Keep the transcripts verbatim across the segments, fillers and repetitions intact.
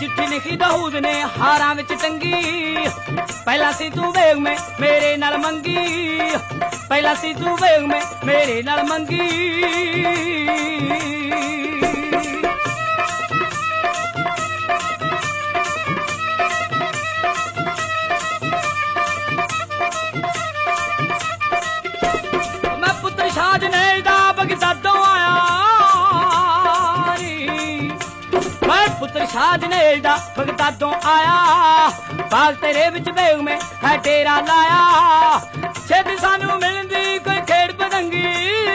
चिट्ठी लिखी दाऊद ने हारां विच टंगी पहला सी तू वेग में मेरे नाल मंगी पहला सी तू वेग में मेरे नाल मंगी मैं पुत्र शाहजने दा बगदादों आया मैं पुत्र शाहजने दा बगदादों आया बाग तेरे विच बेग में है डेरा लाया छेती सानू मिलदी कोई खेड़ पतंगी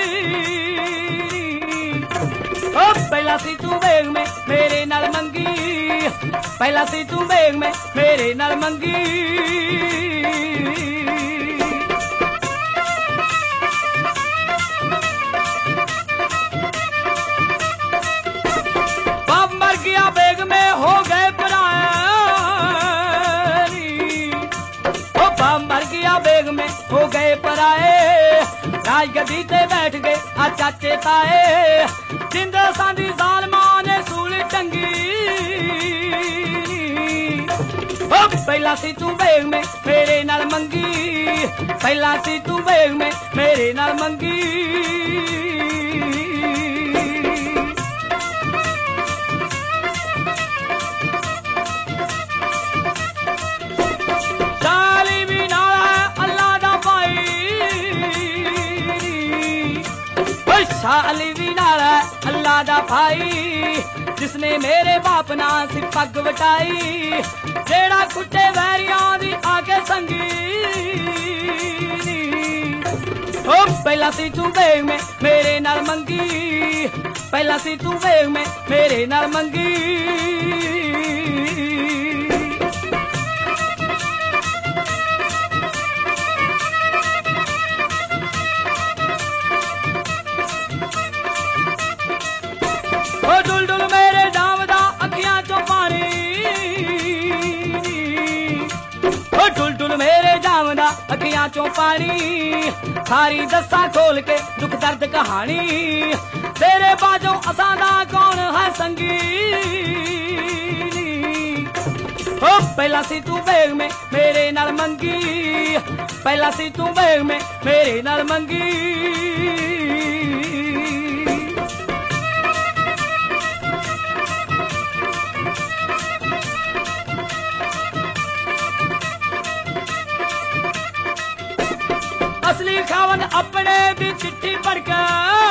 ओ पहला सी तू बेग में मेरे नाल मंगी पहला सी तू बेग में मेरे नाल मंगी बाप मर गया बेग में हो गए पराए ओ बाप मर गया बेग में हो गए पराए राजगद्दी ते बैठ गए आ चाचे ताए जिंदा सांदी जालमां ने सूल टंगी ओ पहला सी तू बेग में मेरे नाल मंगी पहला सी तू बेग में मेरे नाल मंगी शाली भी नाल अल्लाह दा भाई जिसने मेरे बाप ना सी पग वटाई जेड़ा कुटे वैरियां दी आके संगी ओ पहला सी तू बेग में मेरे नाल मंगी पहला सी तू बेग में मेरे नाल मंगी डुल डुल मेरे जामदा अखियां चो पानी ओ डुल डुल मेरे जामदा अखियां चो पानी सारी दस्सा खोल के दुख दर्द कहानी तेरे बाजों असां दा कौन है संगी ओ पहला सी तू बेग में मेरे नाल मंगी पहला सी तू बेग में मेरे नाल मंगी असली खावन अपने दी चिट्ठी पढ़ के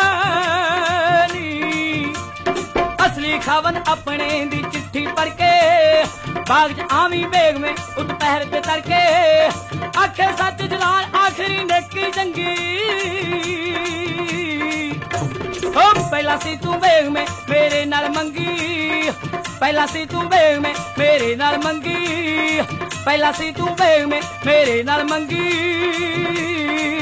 असली खावन अपने दी चिट्ठी पढ़ के बाग च आवी बेग में उठ पहर ते तड़के आखे सच जलाल आखिरी नेकी चंगी ओ पहला सी तू बेग में मेरे नाल मंगी पहला सी तू बेग में मेरे नाल मंगी पहला सी तू बेग में मेरे नाल मंगी